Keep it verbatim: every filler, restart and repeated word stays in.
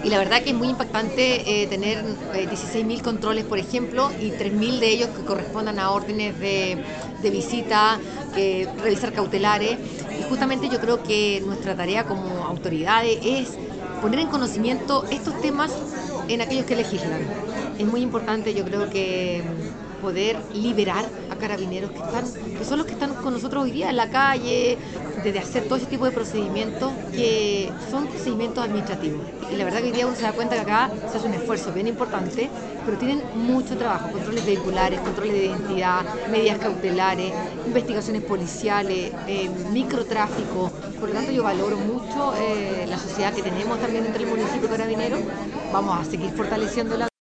Y la verdad que es muy impactante eh, tener eh, dieciséis mil controles, por ejemplo, y tres mil de ellos que correspondan a órdenes de, de visita, que revisar cautelares. Y justamente yo creo que nuestra tarea como autoridades es poner en conocimiento estos temas en aquellos que legislan. Es muy importante, yo creo que poder liberar a carabineros que están, que son los que están con nosotros hoy día en la calle, de hacer todo ese tipo de procedimientos que son procedimientos administrativos. Y la verdad que hoy día uno se da cuenta que acá se hace un esfuerzo bien importante, pero tienen mucho trabajo, controles vehiculares, controles de identidad, medidas cautelares, investigaciones policiales, eh, microtráfico. Por lo tanto, yo valoro mucho eh, la sociedad que tenemos también entre el municipio y Carabineros. Vamos a seguir fortaleciéndola.